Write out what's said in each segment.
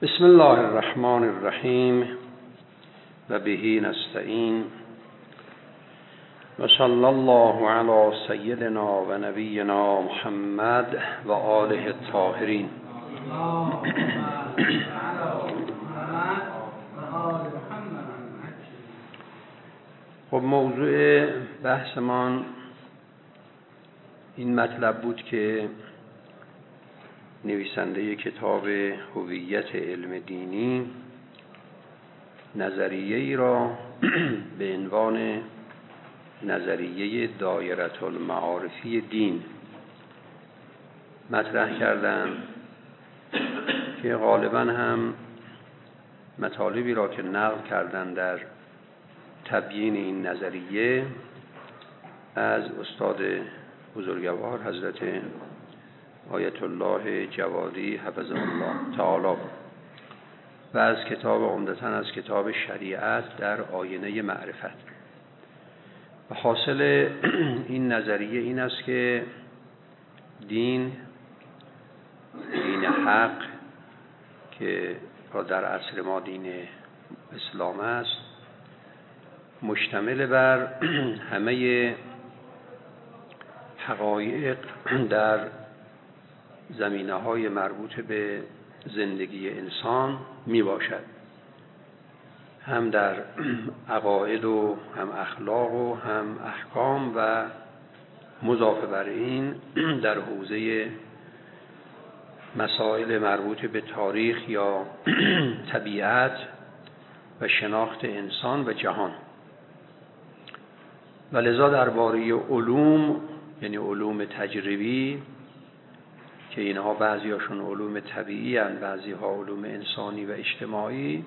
بسم الله الرحمن الرحیم و به نستعین و صلی الله علی سیدنا و نبینا محمد و آله الطاهرین. خب موضوع بحثمان این مطلب بود که نویسنده کتاب هویت علم دینی نظریه ای را به عنوان نظریه دایره المعارفی دین مطرح کردند که غالبا هم مطالبی را که نقل کردند در تبیین این نظریه از استاد بزرگوار حضرت آیت الله جوادی حفظه الله تعالی و از کتاب عمدتاً از کتاب شریعت در آینه معرفت. و حاصل این نظریه این است که دین حق که در عصر ما دین اسلام است مشتمل بر همه حقایق در زمینه‌های مربوط به زندگی انسان می باشد، هم در عقاید و هم اخلاق و هم احکام و مضاف بر این در حوزه مسائل مربوط به تاریخ یا طبیعت و شناخت انسان و جهان. و لذا درباره علوم، یعنی علوم تجربی که اینها بعضیاشون علوم طبیعی هستند، بعضیها علوم انسانی و اجتماعی،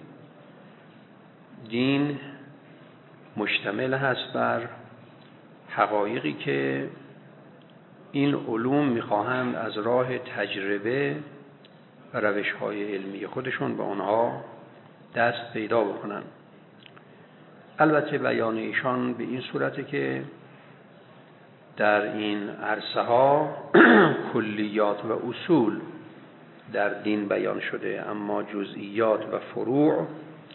دین مشتمل هست بر حقایقی که این علوم میخواهند از راه تجربه و روش‌های علمی خودشون به آنها دست پیدا بکنن. البته بیان ایشان به این صورته که در این عرصه ها کلیات و اصول در دین بیان شده، اما جزئیات و فروع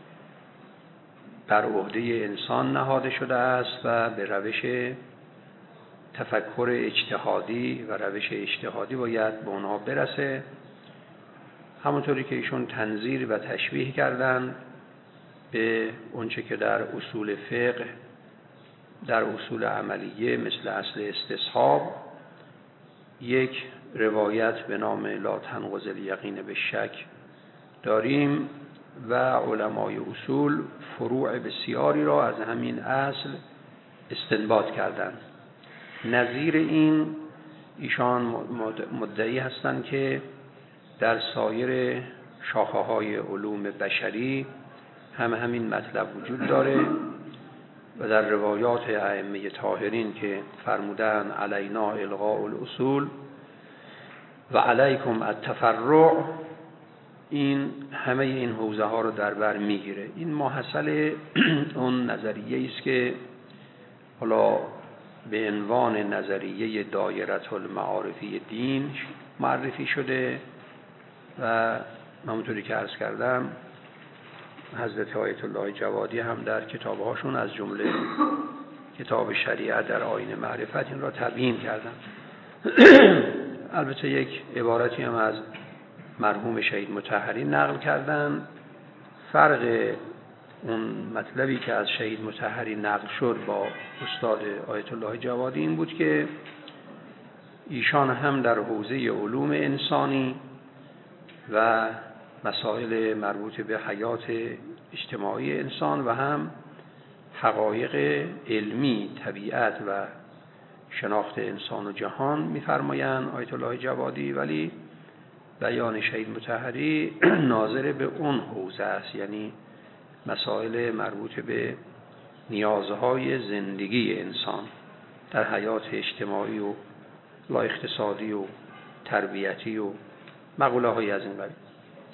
بر عهده انسان نهاده شده است و به روش تفکر اجتهادی و روش اجتهادی باید به اونها برسه. همونطوری که ایشون تنظیر و تشبیه کردن به اونچه که در اصول فقه، در اصول عملیه مثل اصل استصحاب یک روایت به نام لا تنقض الیقین بالشک داریم و علمای اصول فروع بسیاری را از همین اصل استنباط کردند. نظیر این ایشان مدعی هستند که در سایر شاخه‌های علوم بشری هم همین مطلب وجود داره و در روایات ائمه طاهرین که فرمودن علینا الغاء الاصول و علیکم التفرع، این همه این حوزه ها رو در بر میگیره. این ماحصل اون نظریه است که حالا به عنوان نظریه دایره المعارفی دین معرفی شده و همونطوری که عرض کردم حضرت آیت الله جوادی هم در کتابهاشون از جمله کتاب شریعت در آینه معرفت این را تبیین کردن. البته یک عبارتی هم از مرحوم شهید مطهری نقل کردن. فرق اون مطلبی که از شهید مطهری نقل شد با استاد آیت الله جوادی این بود که ایشان هم در حوزه علوم انسانی و مسائل مربوط به حیات اجتماعی انسان و هم حقایق علمی طبیعت و شناخت انسان و جهان می‌فرمایند آیت الله جوادی، ولی بیان شهید مطهری ناظر به اون حوزه است، یعنی مسائل مربوط به نیازهای زندگی انسان در حیات اجتماعی و لا اقتصادی و تربیتی و مقوله های از این قبیل.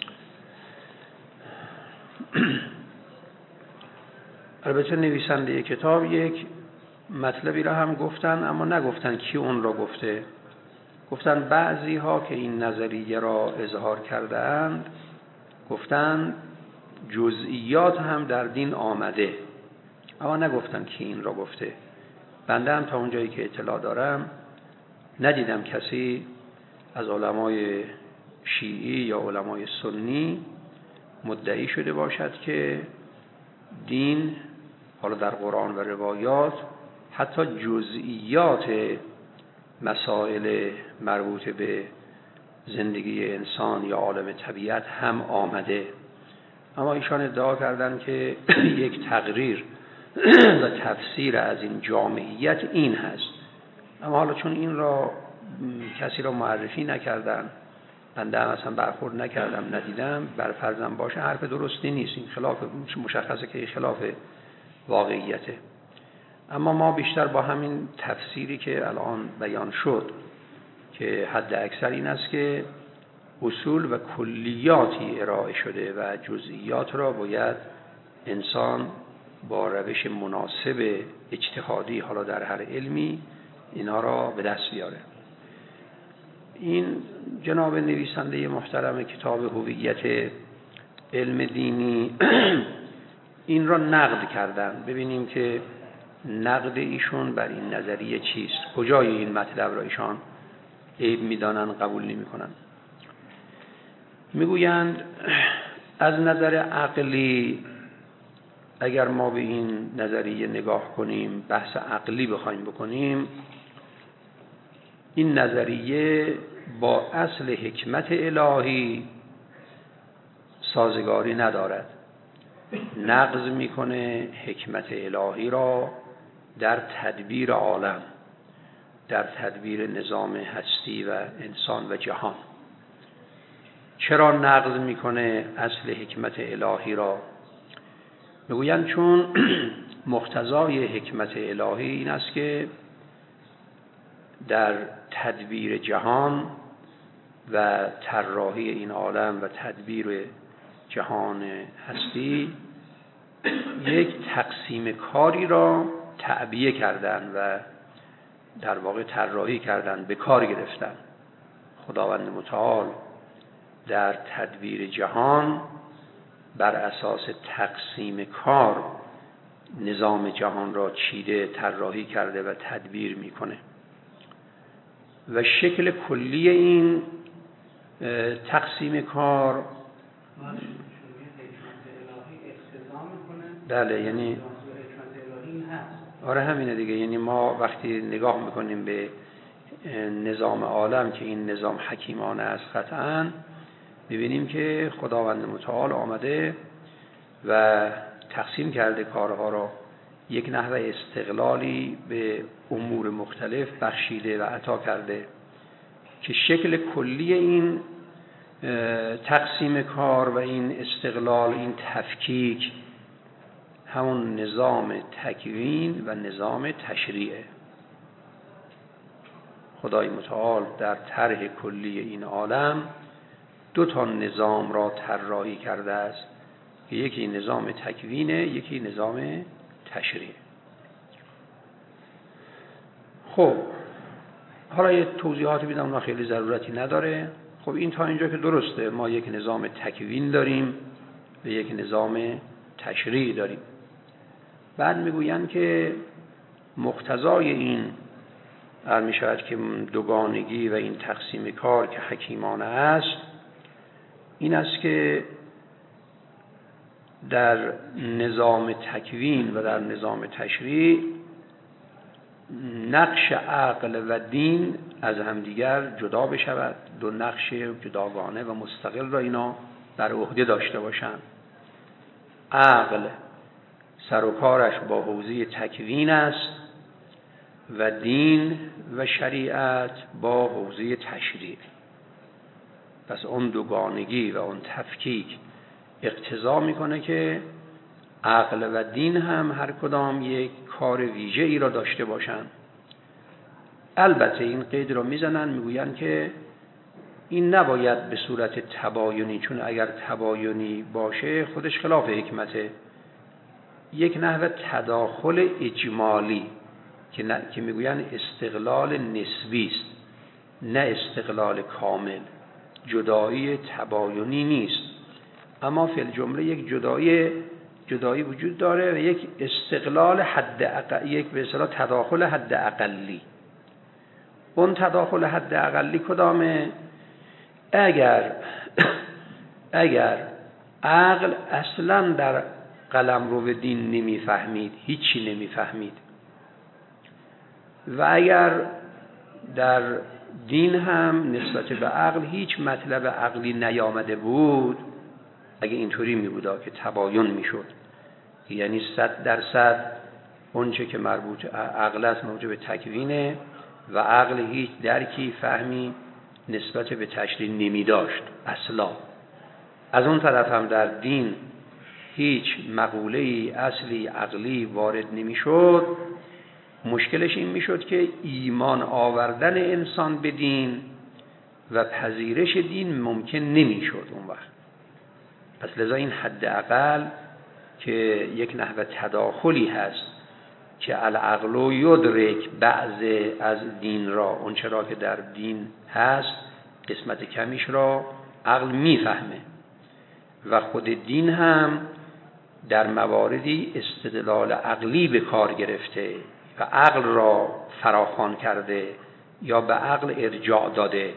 البته نویسنده کتاب یک مطلبی را هم گفتن، اما نگفتن کی اون را گفته. گفتن بعضی ها که این نظریه را اظهار کرده اند گفتن جزئیات هم در دین آمده، اما نگفتن کی این را گفته. بنده هم تا اونجایی که اطلاع دارم ندیدم کسی از علمای شیعی یا علمای سنی مدعی شده باشد که دین حالا در قرآن و روایات حتی جزئیات مسائل مربوط به زندگی انسان یا عالم طبیعت هم آمده. اما ایشان ادعا کردن که یک تقریر و تفسیر از این جامعیت این هست. اما حالا چون این را کسی را معرفی نکردن، بنده هم اصلا برخورد نکردم، ندیدم، بر فرضم باشه حرف درستی نیست. این خلاف مشخصه که خلاف واقعیته. اما ما بیشتر با همین تفسیری که الان بیان شد که حد اکثر این است که اصول و کلیاتی ارائه شده و جزئیات را باید انسان با روش مناسب اجتهادی حالا در هر علمی اینا را به دست بیاره. این جناب نویسنده محترم کتاب هویت علم دینی این را نقد کردن. ببینیم که نقد ایشون بر این نظریه چیست، کجای این مطلب را ایشان عیب میدانن، قبول نمی کنن. میگویند از نظر عقلی اگر ما به این نظریه نگاه کنیم، بحث عقلی بخوایم بکنیم، این نظریه با اصل حکمت الهی سازگاری ندارد. نقض میکنه حکمت الهی را در تدبیر عالم، در تدبیر نظام هستی و انسان و جهان. چرا نقض میکنه اصل حکمت الهی را؟ میگویند چون مقتضای حکمت الهی این است که در تدبیر جهان و طراحی این عالم و تدبیر جهان هستی یک تقسیم کاری را تعبیه کردن و در واقع طراحی کردن، به کار گرفتن. خداوند متعال در تدبیر جهان بر اساس تقسیم کار نظام جهان را چیده، طراحی کرده و تدبیر میکنه و شکل کلی این تقسیم کار بله، یعنی آره همینه دیگه. یعنی ما وقتی نگاه میکنیم به نظام عالم که این نظام حکیمانه است قطعاً، ببینیم که خداوند متعال آمده و تقسیم کرده کارها را، یک نحو استقلالی به امور مختلف بخشیده و عطا کرده که شکل کلی این تقسیم کار و این استقلال، این تفکیک، همون نظام تکوین و نظام تشریعه. خدای متعال در طرح کلی این عالم دو تا نظام را طراحی کرده است که یکی نظام تکوینه، یکی نظام تشریع. خب حالا یه توضیحاتی بدم، اونا خیلی ضرورتی نداره. خب این تا اینجا که درسته، ما یک نظام تکوین داریم و یک نظام تشریع داریم. بعد میگویند که مقتضای این می شود که دوگانگی و این تقسیم کار که حکیمانه است این است که در نظام تکوین و در نظام تشریع نقش عقل و دین از همدیگر جدا بشود، دو نقش جداگانه و مستقل را اینا در عهده داشته باشند. عقل سر و کارش با حوزه تکوین است و دین و شریعت با حوزه تشریع. پس اون دوگانگی و اون تفکیک اقتضا میکنه که عقل و دین هم هر کدام یک کار ویژه ای را داشته باشند. البته این قید را میزنن، میگوین که این نباید به صورت تباینی، چون اگر تباینی باشه خودش خلاف حکمته. یک نحو تداخل اجمالی که میگوین استقلال نسبی است، نه استقلال کامل. جدایی تباینی نیست، اما فی الجمله یک جدایی وجود داره و یک استقلال حد اقل، یک به اصطلاح تداخل حد اقلی. اون تداخل حد اقلی کدامه؟ اگر عقل اصلا در قلمرو دین نمیفهمید، هیچی نمیفهمید، و اگر در دین هم نسبت به عقل هیچ مطلب عقلی نیامده بود، اگه اینطوری میبودا که تباین میشد، یعنی 100% اونچه که مربوط عقل است مربوط به تکوینه و عقل هیچ درکی فهمی نسبت به تشریع نمی داشت اصلا. از اون طرف هم در دین هیچ مقوله‌ای اصلی عقلی وارد نمی شد، مشکلش این می شد که ایمان آوردن انسان به دین و پذیرش دین ممکن نمی شد اون وقت. پس لذا این حد اقل که یک نحو تداخلی هست که العقل یدرک بعض از دین را، اون چرا که در دین هست قسمت کمیش را عقل میفهمه و خود دین هم در مواردی استدلال عقلی به کار گرفته و عقل را فراخوان کرده یا به عقل ارجاع داده.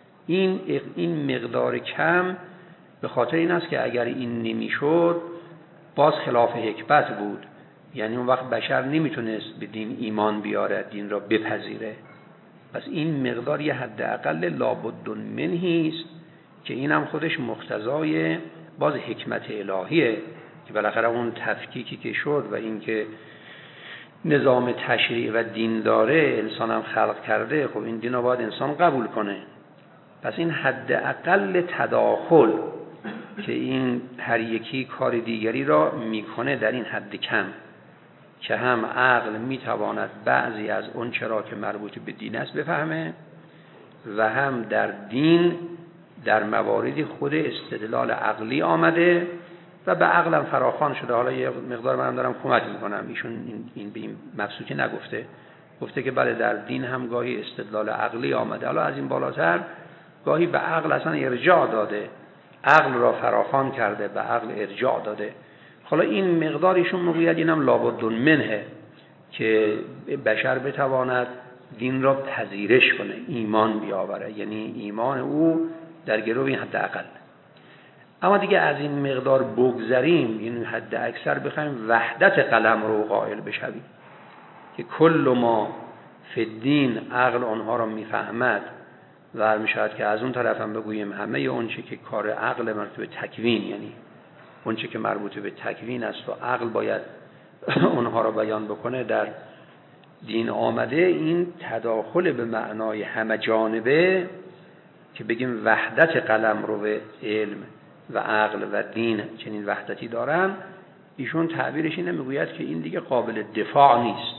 این مقدار کم به خاطر این است که اگر این نمیشد باز خلاف حکمت بود، یعنی اون وقت بشر نمیتونست به دین ایمان بیاره، دین را بپذیره. پس این مقدار یه حد اقل لابد منهی است که این هم خودش مقتضای باز حکمت الهیه که بالاخره اون تفکیکی که شد و این که نظام تشریع و دین داره انسان هم خلق کرده، خب این دین رو باید انسان قبول کنه. پس این حد اقل تداخل که این هر یکی کار دیگری را میکنه در این حد کم که هم عقل میتواند بعضی از اون چرا که مربوط به دین است بفهمه و هم در دین در مواردی خود استدلال عقلی آمده و به عقلم فراخوان شده. حالا یه مقدار منم دارم کمک میکنم، ایشون این به این مبسوطی نگفته، گفته که بله در دین هم گاهی استدلال عقلی آمده، حالا از این بالاتر گاهی به عقل اصلا ارجاع داده، عقل را فراخوان کرده، به عقل ارجاع داده. حالا این مقدارشون میگوید اینم لابد منه که بشر بتواند دین را پذیرش کنه، ایمان بیاوره، یعنی ایمان او در گرو این حد اقل. اما دیگه از این مقدار بگذریم، این حد اکثر بخوایم وحدت قلم رو قائل بشویم که کل ما فی الدین عقل آنها را میفهمد و میشود که از اون طرف هم بگوییم همه اون چه که کار عقل مربوط به تکوین، یعنی اون چه که مربوط به تکوین است و عقل باید اونها را بیان بکنه در دین آمده. این تداخل به معنای همه جانبه که بگیم وحدت قلم رو به علم و عقل و دین چنین وحدتی دارن، ایشون تعبیرش اینه، میگوید که این دیگه قابل دفاع نیست،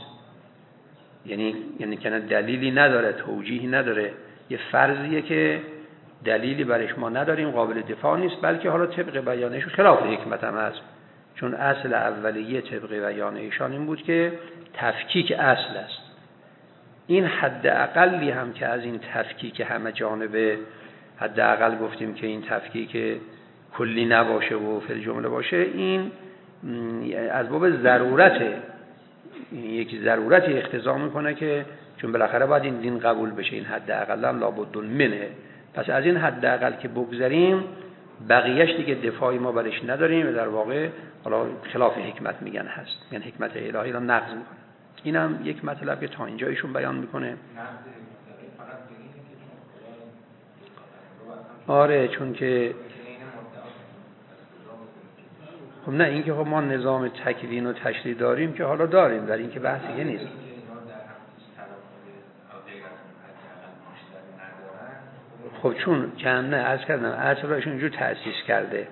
یعنی که دلیلی نداره، توجیهی نداره، یه فرضیه که دلیلی برش ما نداریم، قابل دفاع نیست، بلکه حالا طبق بیانش خلاف حکمت هم هست، چون اصل اولیه طبق بیان ایشان این بود که تفکیک اصل است. این حد اقلی هم که از این تفکیک همه جانبه، حد اقل گفتیم که این تفکیک کلی نباشه و فی الجمله باشه، این از باب ضرورته، یک ضرورتی اقتضا میکنه که چون بالاخره باید این دین قبول بشه، این حد اقل هم لابد منه. پس از این حد اقل که بگذریم بقیهش دیگه دفاعی ما برش نداریم و در واقع حالا خلاف حکمت میگن هست، یعنی حکمت الهی را نقض میکنه. اینم یک مطلب که تا اینجا ایشون بیان میکنه. آره چون که خب نه این که خب ما نظام تکوین و تشریع داریم که حالا داریم، در این که بحثی نیست. خب چون نه عرض کردم اصل را ایشون اینجور تأسیس کرده،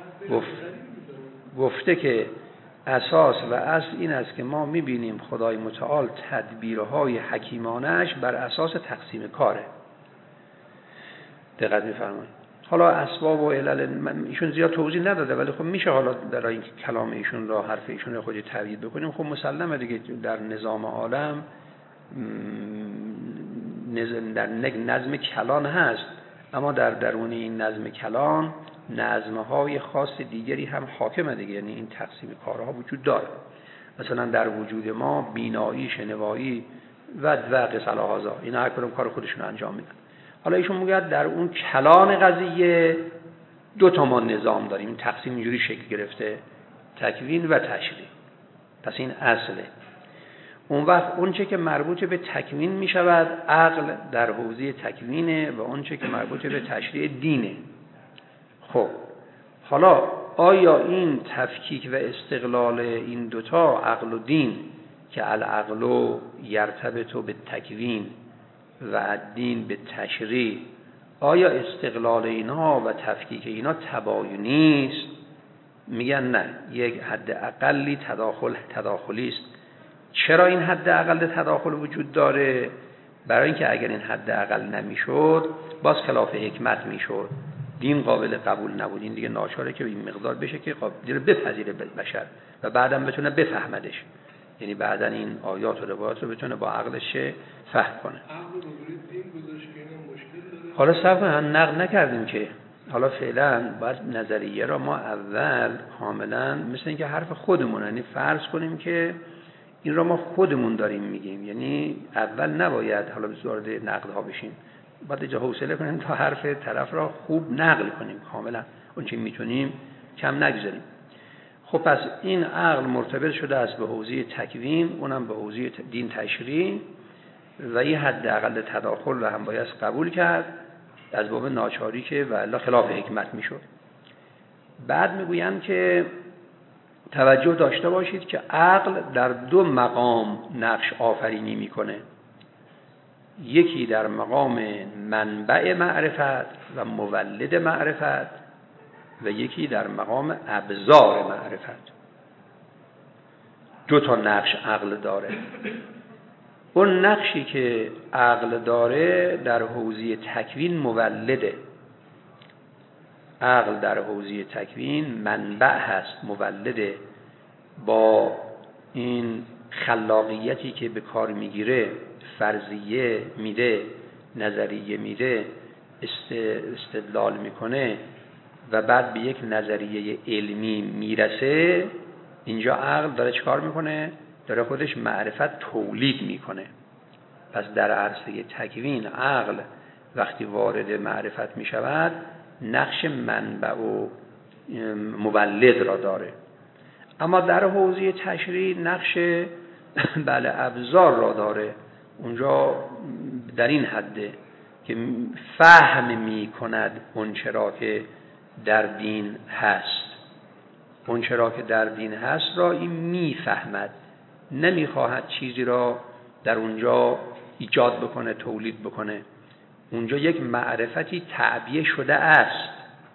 گفته که اساس و اصل این است که ما میبینیم خدای متعال تدبیرهای حکیمانش بر اساس تقسیم کاره. دقت می‌فرمایید. حالا اسباب و علل ایشون زیاد توضیح نداده، ولی خب میشه حالا برای اینکه کلام ایشون را، حرف ایشون را خودی تایید بکنیم. خب مسلمه دیگه در نظام عالم در نظم کلان هست، اما در درون این نظم کلام نظم‌های خاص دیگری هم حاکمه دیگه، یعنی این تقسیم کارها وجود داره. مثلا در وجود ما بینایی، شنوایی و قصه هذا، اینا هر کدوم کار خودشون انجام میدن. حالا ایشون میگه در اون کلان قضیه دو تا ما نظام داریم، تقسیم اینجوری شکل گرفته، تکوین و تشریع. پس این اصله. اون وقت اون چه که مربوط به تکوین می شود عقل در حوزه تکوینه و اون چه که مربوط به تشریع دینه. خب حالا آیا این تفکیک و استقلال این دوتا عقل و دین که العقل یرتبط به تکوین و الدین به تشریع، آیا استقلال اینا و تفکیک اینا تباینی است؟ میگن نه، یک حد اقلی تداخلی است. چرا این حد اقل تداخل وجود داره؟ برای اینکه اگر این حد اقل نمیشد باز خلاف حکمت میشد، دین قابل قبول نبود. این دیگه ناچاره که به این مقدار بشه که قابل بپذیره بشر و بعدم بتونه بفهمدش، یعنی بعدن این آیات و روایات رو بتونه با عقلش فهم کنه. حالا صرف هم نقل نکردیم که حالا فعلا باید نظریه را ما اول کاملا مثل اینکه حرف خودمون، یعنی فرض کنیم که این را ما خودمون داریم میگیم، یعنی اول نباید حالا وارد نقد ها بشیم، باید اجازه حوصله کنیم تا حرف طرف را خوب نقل کنیم، کاملا اون چی میتونیم کم نگذاریم. خب پس این عقل مرتبط شده است به حوزه تکوین، اونم به حوزه دین تشریع، و این حد اقل تداخل رو هم باید قبول کرد از باب ناچاری که و الا خلاف حکمت میشد. بعد میگویند که توجه داشته باشید که عقل در دو مقام نقش آفرینی میکنه، یکی در مقام منبع معرفت و مولد معرفت و یکی در مقام ابزار معرفت. دو تا نقش عقل داره. اون نقشی که عقل داره در حوزه تکوین مولده. عقل در حوزه تکوین منبع هست، مولده، با این خلاقیتی که به کار میگیره، فرضیه میده، نظریه میده، استدلال میکنه و بعد به یک نظریه علمی میرسه. اینجا عقل داره چیکار میکنه؟ داره خودش معرفت تولید میکنه. پس در عرصه تکوین عقل وقتی وارد معرفت میشود نقش منبع و مولد را داره، اما در حوزه تشریع نقش بله ابزار را داره. اونجا در این حده که فهم می کند اون چرا که در دین هست، اون چرا که در دین هست را این میفهمد، نمیخواهد چیزی را در اونجا ایجاد بکنه، تولید بکنه. اونجا یک معرفتی تعبیه شده است.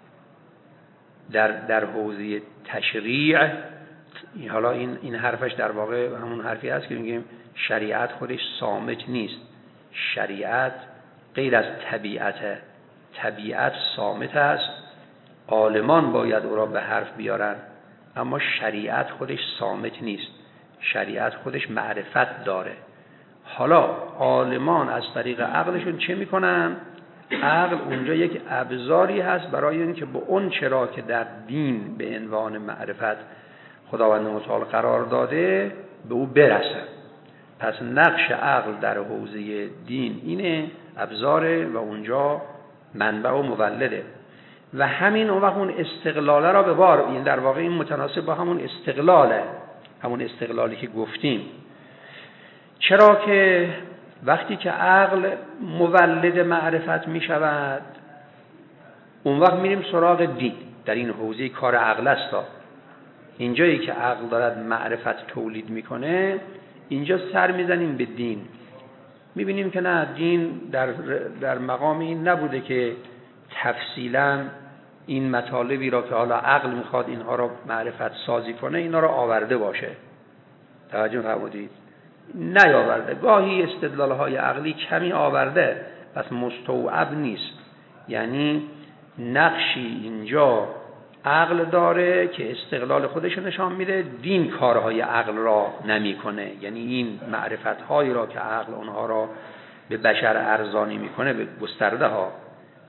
در حوزه تشریع حالا این حرفش در واقع همون حرفی هست که میگیم شریعت خودش صامت نیست. شریعت غیر از طبیعته، طبیعت صامت است، عالمان باید او را به حرف بیارن، اما شریعت خودش صامت نیست، شریعت خودش معرفت داره. حالا عالمان از طریق عقلشون چه میکنن؟ عقل اونجا یک ابزاری هست برای اینکه به اون چرا که در دین به عنوان معرفت خداوند متعال قرار داده به او برسن. پس نقش عقل در حوزه دین اینه، ابزاره و اونجا منبع و مولده و همین اون وقت اون استقلاله را به بار، این در واقع این متناسب با همون استقلاله، همون استقلالی که گفتیم. چرا که وقتی که عقل مولد معرفت می شود اون وقت میریم سراغ دین. در این حوزه کار عقل است. اینجایی که عقل دارد معرفت تولید میکنه اینجا سر میزنیم به دین. میبینیم که نه، دین در مقام این نبوده که تفصیلا این مطالبی را که حالا عقل میخواد اینها را معرفت سازی کنه اینا را آورده باشه. توجه فرمودید؟ نیاورده. گاهی استدلال‌های عقلی کمی آورده پس مستوعب نیست. یعنی نقشی اینجا عقل داره که استقلال خودش نشان میده، دین کارهای عقل را نمیکنه. یعنی این معرفت‌هایی را که عقل اونها را به بشر ارزانی میکنه، به گسترده ها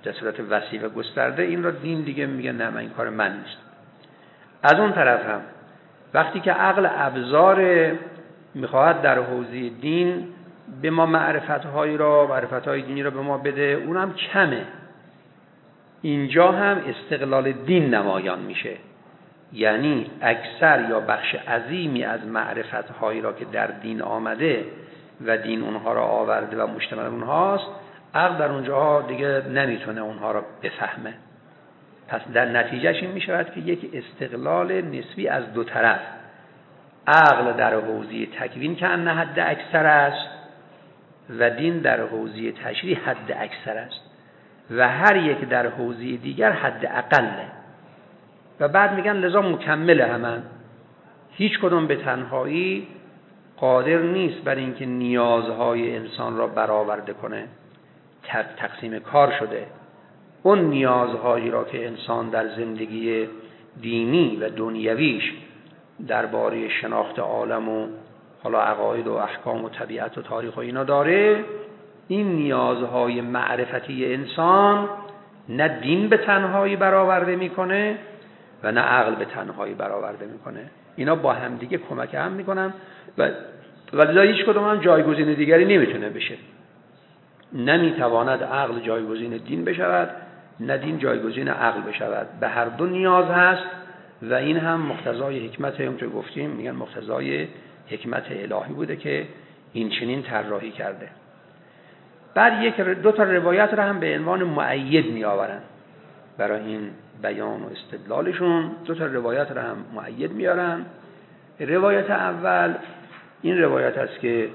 در صورت وسیع و گسترده، این را دین دیگه میگه نه، من این کار من نیست. از اون طرف هم وقتی که عقل ابزار میخواهد در حوزه دین به ما معرفتهای دینی را به ما بده، اونم کمه. اینجا هم استقلال دین نمایان میشه، یعنی اکثر یا بخش عظیمی از معرفتهایی را که در دین آمده و دین اونها را آورده و مشتمل اونهاست، عقل در اونجاها دیگه نمیتونه اونها را بفهمه. پس در نتیجهش این میشود که یک استقلال نسبی از دو طرف، عقل در حوزه تکوین که ان حد اکثر است و دین در حوزه تشریع حد اکثر است و هر یک در حوزه دیگر حد اقله. و بعد میگن لذا مکمل همن، هیچ کدوم به تنهایی قادر نیست بر اینکه نیازهای انسان را برآورده کنه. تقسیم کار شده. اون نیازهایی را که انسان در زندگی دینی و دنیویش درباره شناخت عالم و حالا عقاید و احکام و طبیعت و تاریخ و اینا داره، این نیازهای معرفتی انسان نه دین به تنهایی برآورده میکنه و نه عقل به تنهایی برآورده میکنه. اینا با هم دیگه کمک هم میکنن و لذا هیچ کدوم هم جایگزین دیگری نمیتونه بشه. نمیتواند عقل جایگزین دین بشود، نه دین جایگزین عقل بشود. به هر دو نیاز هست و این هم مقتضای حکمت، همونطور گفتیم میگن مقتضای حکمت الهی بوده که این چنین طراحی کرده. بعد دو تا روایت را هم به عنوان مؤید می آورن برای این بیان و استدلالشون. دو تا روایت را هم مؤید میارن. روایت اول این روایت است که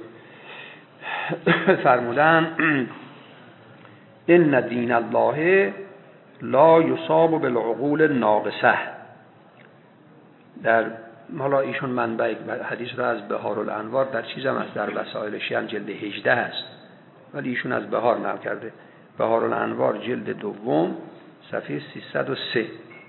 فرمودن ان دین الله لا یصاب بالعقول الناقصه. در حالا ایشون منبع حدیث را از بهار الانوار در چیزم از در وسائل شیعه جلد 18 است، ولی ایشون از بهار نقل کرده. بهار الانوار جلد دوم صفحه 303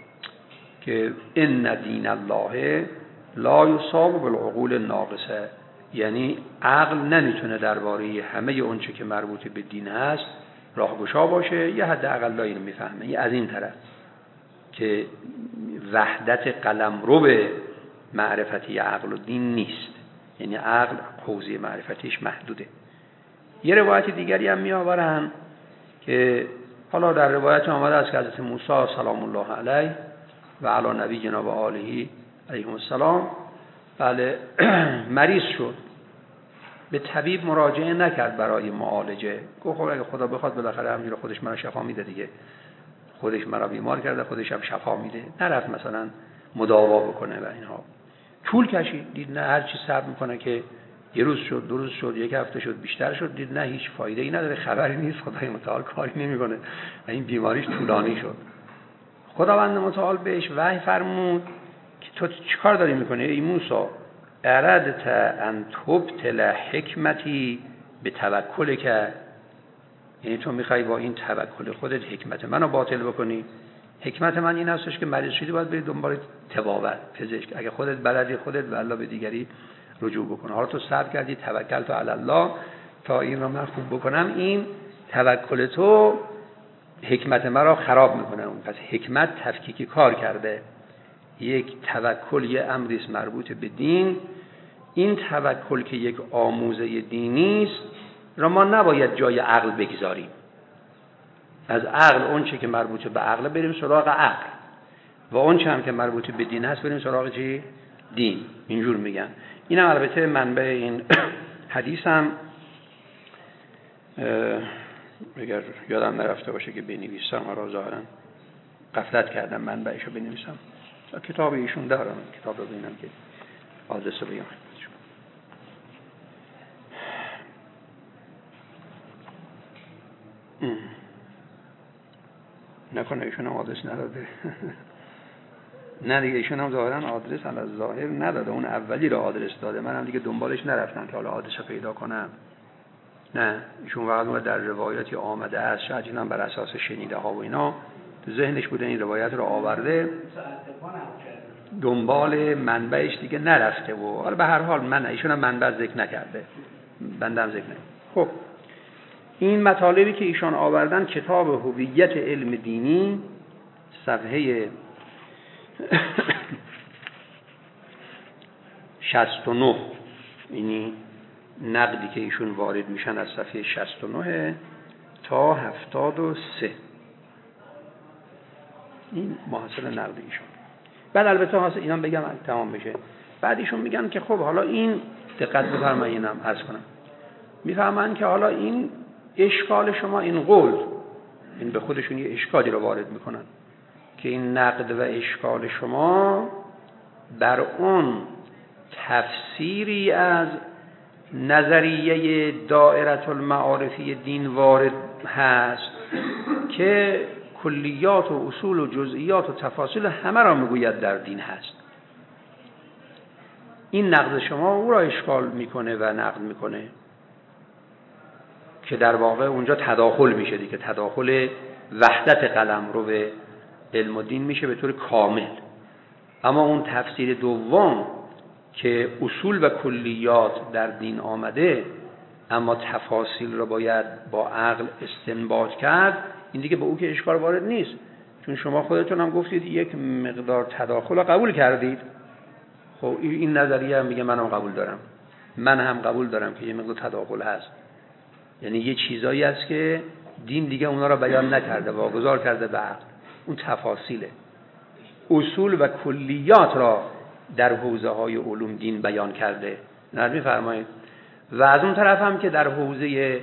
که ان دین الله لا یصاب بالعقول الناقصه، یعنی عقل نمیتونه درباره همه اونچه که مربوط به دین هست راهگشا باشه، یه حد اقل اینو میفهمه. یه از این طرف که وحدت قلمرو به معرفتی عقل و دین نیست، یعنی عقل حوزه معرفتیش محدوده. یه روایت دیگری هم می آورن که حالا در روایت آمده است که حضرت موسی سلام الله علیه و علی نبی جناب آله علیهم السلام بله مریض شد، به طبیب مراجعه نکرد برای معالجه. گفت خب اگه خدا بخواد بالاخره همینجوری خودش مرا شفا میده دیگه، خودش مرا بیمار کرده خودش هم شفا میده. نرفت مثلا مداوا بکنه و اینها. طول کشید، دید نه، هر چی صبر میکنه که یه روز شد، دو روز شد، یک هفته شد، بیشتر شد، دید نه هیچ فایده ای نداره، خبری نیست، خدای متعال کاری نمیکنه و این بیماریش طولانی شد. خداوند متعال بهش وحی فرمود که تو چیکار داری میکنی ای موسی؟ اردت ان تبطل حکمتی به توکل که، یعنی تو میخوای با این توکل خودت حکمت منو باطل بکنی. حکمت من این هستش که مریض شدی باید بری دنبال طبابت، پزشک. اگه خودت بلدی خودت والله به دیگری رجوع بکن. حالا تو صبر کردی توکل تو علی الله تا این رو من خوب بکنم، این توکل تو حکمت مرا خراب میکنه. پس حکمت تفکیک کار کرده. یک توکل یه امری است مربوط به دین، این توکل که یک آموزه دینی است را ما نباید جای عقل بگذاریم. از عقل اون چه که مربوط به عقل بریم سراغ عقل و اون چه هم که مربوط به دین هست بریم سراغ چی؟ دین. اینجور میگن. اینم البته منبع این حدیث هم اگر یادم نرفته باشه که بنویسم، را ظاهرا غفلت کردم منبعش رو بنویسم. کتاب ایشون دارم، کتاب رو ببینم که آدرس رو بگم. نکنه ایشون هم آدرس نداده. نه دیگه ایشون هم ظاهرا آدرس علی ظاهر نداده، اون اولی رو آدرس داده. من هم دیگه دنبالش نرفتم که حالا آدرس رو پیدا کنم. نه ایشون واقعا در روایاتی آمده است، شاید اینم بر اساس شنیده ها و اینا تو ذهنش بوده این روایت رو آورده، دنبال منبعش دیگه نرفته و حالا به هر حال من ایشون هم منبع ذکر نکرده، بندم ذکر نکرده. خب این مطالبی که ایشان آوردن کتاب هویت علم دینی صفحه 69، یعنی نقدی که ایشون وارد میشن از صفحه 69 تا 73، این محصل نقد ایشون. بعد البته حاصل اینا بگم تمام بشه. بعد ایشون میگن که خب حالا این دقت بفرمایید، اینم عرض کنم، میفهمن که حالا این اشکال شما، این قول، این به خودشون یه اشکالی رو وارد میکنن که این نقد و اشکال شما بر اون تفسیری از نظریه دائره المعارفی دین وارد هست که کلیات و اصول و جزئیات و تفاصیل همه را میگوید در دین هست. این نقد شما او را اشکال میکنه و نقد میکنه که در واقع اونجا تداخل میشه دیگه، تداخل وحدت قلمرو به علم و دین میشه به طور کامل. اما اون تفسیر دوم که اصول و کلیات در دین آمده اما تفاصیل را باید با عقل استنباط کرد، این دیگه به او که اشکال وارد نیست، چون شما خودتون هم گفتید یک مقدار تداخل را قبول کردید. خب این نظریه هم میگه منم قبول دارم، من هم قبول دارم که یه مقدار تداخل هست، یعنی یه چیزایی هست که دین دیگه اونا را بیان نکرده، واگذار کرده به عقل. اون تفاصیله، اصول و کلیات را در حوزه های علوم دین بیان کرده، نرمی فرمایید. و از اون طرف هم که در حوزه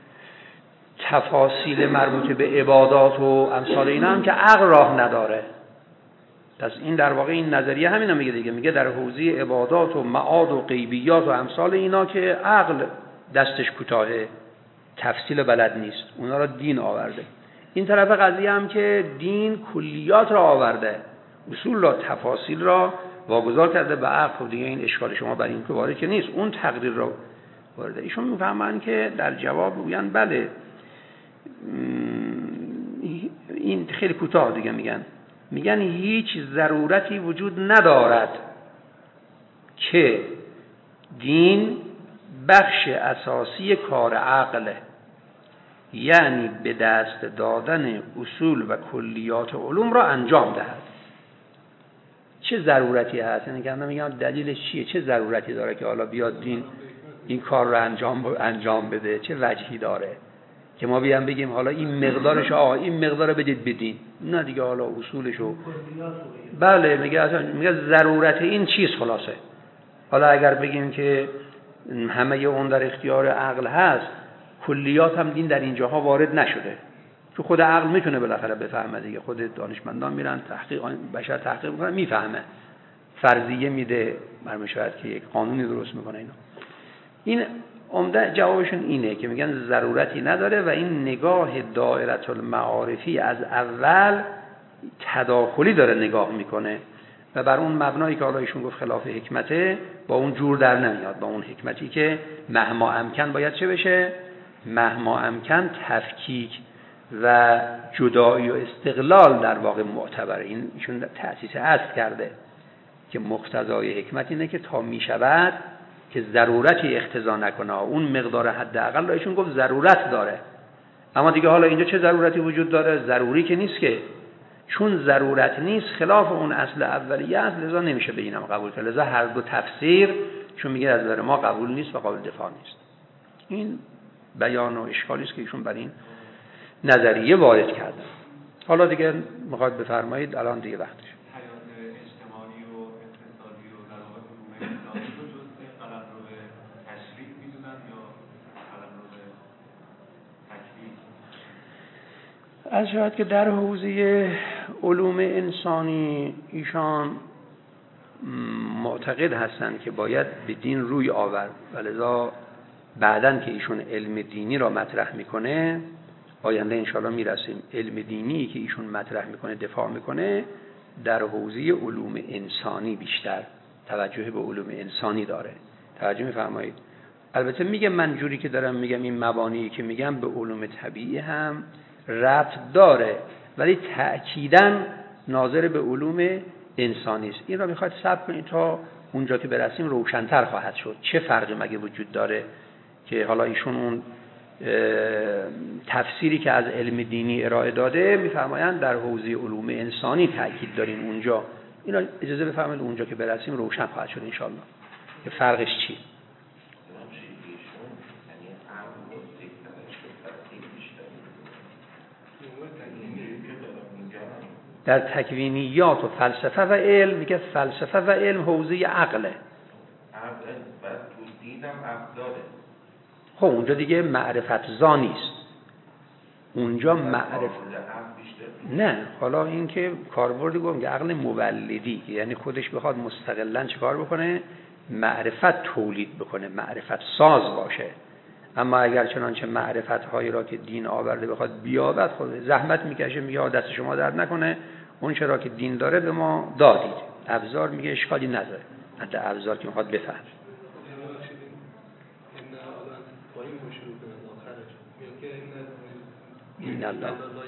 تفاصیل مربوط به عبادات و امثال اینا هم که عقل راه نداره. پس این در واقع این نظریه همین میگه دیگه، میگه در حوزه عبادات و معاد و غیبیات و امثال اینا که عقل دستش کوتاهه، تفصیل بلد نیست، اونا را دین آورده. این طرف قضیه هم که دین کلیات را آورده، اصول را، تفاصیل را واگذار کرده به عقل. دیگه این اشکال شما برای این که وارد که نیست، اون تقریر را وارده. ایشون میفهمن که در جواب میگن بله، این خیلی کوتاه دیگه میگن هیچ ضرورتی وجود ندارد که دین بخش اساسی کار عقله، یعنی به دست دادن اصول و کلیات علوم را انجام دهد. چه ضرورتی هست؟ یعنی که میگم دلیلش چیه؟ چه ضرورتی داره که حالا بیاد دین این کار را انجام بده؟ چه وجهی داره که ما بیام بگیم حالا این مقدارش این مقدار بدید بدین؟ نه دیگه، حالا اصولشو بله میگه ضرورت این چیز خلاصه. حالا اگر بگیم که همه اون در اختیار عقل هست، کلیات هم دین در اینجاها وارد نشده، چون خود عقل میتونه بالاخره بفهمه دیگه، خود دانشمندان میرن تحقیق، بشر تحقیق میکنن، میفهمه، فرضیه میده، برمی شاید که یک قانونی درست میکنه. این عمده جوابشون اینه که میگن ضرورتی نداره و این نگاه دائره المعارفی از اول تداخلی داره نگاه میکنه و بر اون مبنایی که حالا ایشون گفت خلاف حکمته، با اون جور در نمیاد، با اون حکمتی که مهما امکن باید چه بشه؟ مهما امکن تفکیک و جدایی و استقلال در واقع معتبره. این ایشون تأسیس اصل کرده که مقتضای حکمت اینه که تا میشود که ضرورتی اقتضا نکنه، اون مقدار حداقل را ایشون گفت ضرورت داره. اما دیگه حالا اینجا چه ضرورتی وجود داره؟ ضروری که نیست، که چون ضرورت نیست خلاف اون اصل اولیه است، لذا نمیشه به اینم قبول کرد. لذا هر دو تفسیر چون میگه از نظر ما قبول نیست و قابل دفاع نیست. این بیان و اشکالی است که ایشون بر این نظریه وارد کردن. حالا دیگه میخواد بفرمایید، الان دیگه وقتش. از شاید که در حوزه علوم انسانی ایشان معتقد هستند که باید به دین روی آورد و لذا بعدن که ایشون علم دینی را مطرح میکنه، آینده انشاءالله میرسیم، علم دینی که ایشون مطرح میکنه، دفاع میکنه، در حوزه علوم انسانی بیشتر توجه به علوم انسانی داره. توجه میفرمایید؟ البته میگه من جوری که دارم میگم این مبانی که میگم به علوم طبیعی هم ربط داره، ولی تأکیداً ناظر به علوم انسانی است. این را میخواد صبر کنید تا اونجا که برسیم روشن‌تر خواهد شد چه فرقی مگه وجود داره که حالا ایشون اون تفسیری که از علم دینی ارائه داده میفرمایند در حوزه علوم انسانی تاکید داریم اونجا. اینا اجازه بفرمایید اونجا که برسیم روشن خواهد شد ان شاء الله که فرقش چیه. در تکوینیات و فلسفه و علم میگه فلسفه و علم حوزه عقله. خب اونجا دیگه معرفت زا نیست، اونجا نه. حالا این که کاربردی گفتم که عقل مولدی، یعنی خودش بخواد مستقلاً چیکار بکنه، معرفت تولید بکنه، معرفت ساز باشه. اما اگر چنانچه معرفت هایی را که دین آورده بخواد بیابد، خود زحمت میکشه، میگه دست شما درد نکنه، اون چرا که دین داره به ما دادید. ابزار میگه اشکالی نداره، حتی ابزار که میخواد بفهم. این الله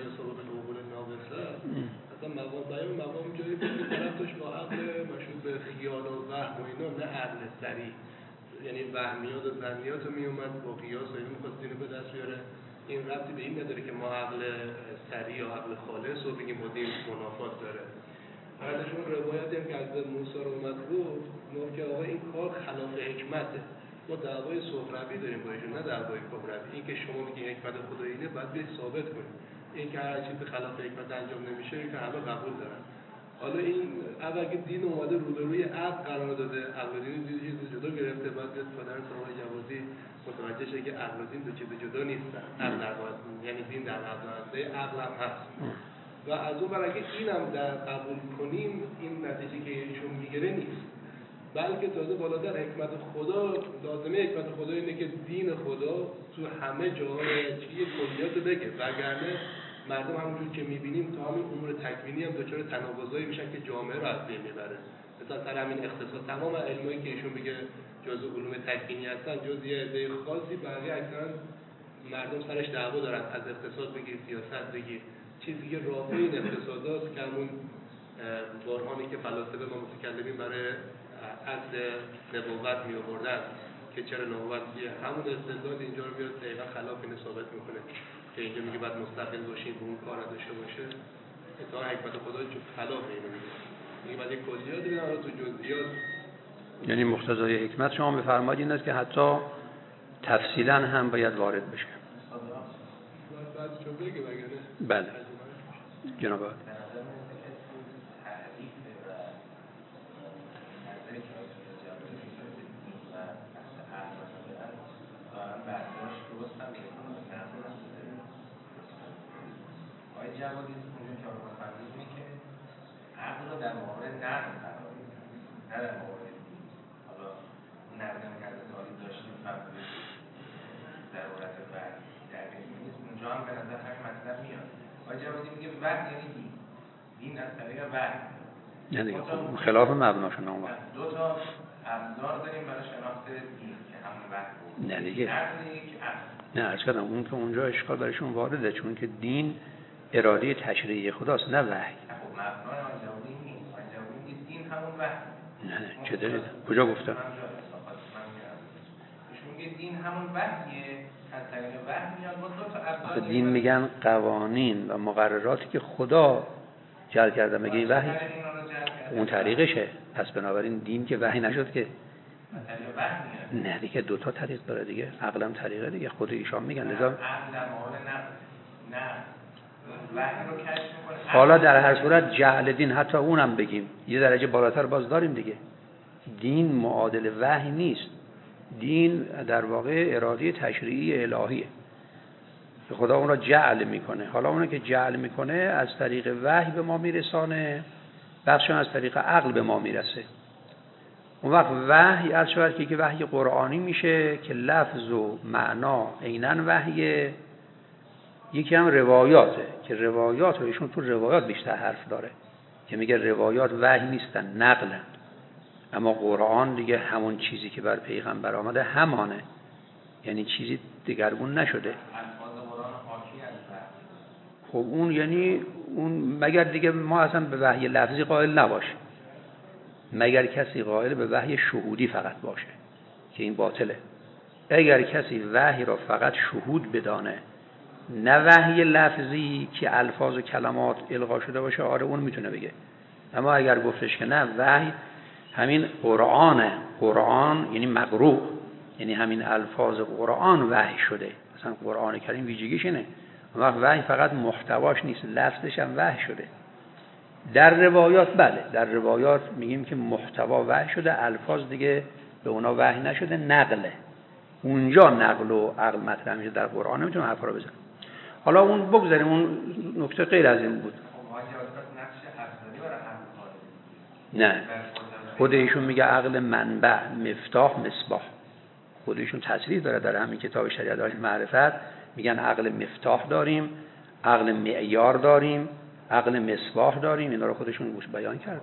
مثلا مقام جایی که طرفش با عقل مشهور به خیال و وهم و اینا، نه عقل سریع، یعنی وهمیات و ظنیات رو میومد با قیاس و این میخواست دینو به دست بیاره. این ربطی به این نداره که ما عقل سریع یا عقل خالص رو بگیم با دین منافات داره. بعدشون روایتی هم که از موسی رو اومد گفت که آقا این کار خلاف حکمته، ما دعوای صغروی داریم با ایشون، نه دعوای کبروی. این که شما میگین حکمت خدایی اینه، باید به ثابت کنید. این که هر چیز خلاف حکمت انجام نمیشه، این که همه قبول دارن. حالا این اول که دین اومده روبروی عقل قرار داده، عقل و دین دو چیز جدا گرفته، بعد بیاد پدر سامای جوازی متوجه شه که عقل و دین دو چیز جدا نیستن. عقل در واقع یعنی دین در حدنده عقل هم هست. و از اون برای که اینم در قبول کنیم، این نتیجه که ایشون میگیره نیست، بلکه تازه بالاتر حکمت خدا، لازمه حکمت خدا اینه که دین خدا تو همه جاهای چیه کلیات بگه، وگرنه مردم همونجور که میبینیم تا همین امور تکوینی هم دچار تناقضایی میشن که جامعه رو از بین میبره. مثلا سر همین اقتصاد، تمام علمایی که ایشون میگه جزء علوم تکوینی هستن، جز یه عده خاصی، بقیه اکثرا مردم سرش دعوا دارن، از اقتصاد بگیر، سیاست بگیر. چیزی که رابطه این اقتصاداست که همون بارهانی که فلاسفه ما متکلمین برای اصل نبوت می آوردن که چرا نبوت همون استدلال اینجا رو میاد دقیقا خلاف این ثابت میکنه که اینجا میگه باید مستقل باشین به اون کار نداشته باشه. اتفاقا حکمت خدا خلاف اینو میگه باید یک کلیات بدن، حالا تو جزئیات. یعنی مقتضای حکمت شما بفرمایید این است که حتی تفصیلا هم باید وارد بشه. بعد چون بگه بگه. بله جناب آقای جوابی اونجا که آقا فرمود اینه که عقل رو در مقابل نقل قرار میده، نه در مقابل دین. حالا نظرم که از داری داشتیم فرمودید ضرورت وحی دقیق نیست، اونجا هم به نظر همین مطلب میاد. آقای جوادی میگه وحی یعنی دین از طریق وحی، یعنی خلاف مبناشون اومد. دو تا ابزار داریم برای شناخت دین که همون وحی بود. نه دیگه نه عرض کردم اون که اونجا اشکال برایشون وارده، چون که دین اراده تشریعی خداست نه وحی. خب مبنای آنجاوی نیست، آنجاوی دین همون وحی. نه چه دلیل؟ کجا گفتم؟ ایشون میگه دین همون وحیه، از طریق وحی میاد با دو تا ابزار. دین میگن قوانین و مقرراتی که خدا جعل کرده، میگه وحی اون طریقشه. پس بنابراین دین که وحی نشد که نه دیگه دو تا طریق داره دیگه، عقلم طریقه دیگه، خود ایشان میگن لذا حالا در هر صورت جعل دین حتی اونم بگیم یه درجه بالاتر باز داریم دیگه. دین معادل وحی نیست، دین در واقع اراده تشریعی الهیه که خدا اون را جعل میکنه. حالا اونه که جعل میکنه از طریق وحی به ما میرسانه، بخشش از طریق عقل به ما میرسه. اون وقت وحی از شود که وحی قرآنی میشه که لفظ و معنا عیناً وحیه. یکی هم روایاته که روایات رو ایشون تو روایات بیشتر حرف داره که میگه روایات وحی نیستن، نقلن. اما قرآن دیگه همون چیزی که بر پیغمبر آمده همانه، یعنی چیزی دگرگون نشده. خب اون یعنی اون مگر دیگه ما اصلا به وحی لفظی قائل نباشیم، مگر کسی قائل به وحی شهودی فقط باشه که این باطله. اگر کسی وحی را فقط شهود بدانه، نه وحی لفظی که الفاظ و کلمات القا شده باشه، آره اون میتونه بگه. اما اگر گفتش که نه، وحی همین قرآنه، قرآن یعنی مقروء، یعنی همین الفاظ قرآن وحی شده، مثلا قرآن کریم ویژگیش اینه، اما وحی فقط محتواش نیست، لفظش هم وحی شده. در روایات بله، در روایات میگیم که محتوا وحی شده، الفاظ دیگه به اونا وحی نشده، نقله. اونجا نقل و عقل مطرح میشه، در قرآن نمیتونه حرفا رو بزنه. حالا اون بگذاریم، اون نکته غیر از این بود. نه، خود ایشون میگه عقل منبع، مفتاح، مصباح. خود ایشون تصریح داره در همین کتاب شریعت المعرفت، میگن عقل مفتاح داریم، عقل معیار داریم، عقل مصباح داریم. اینا رو خودشون گوش بیان کرده.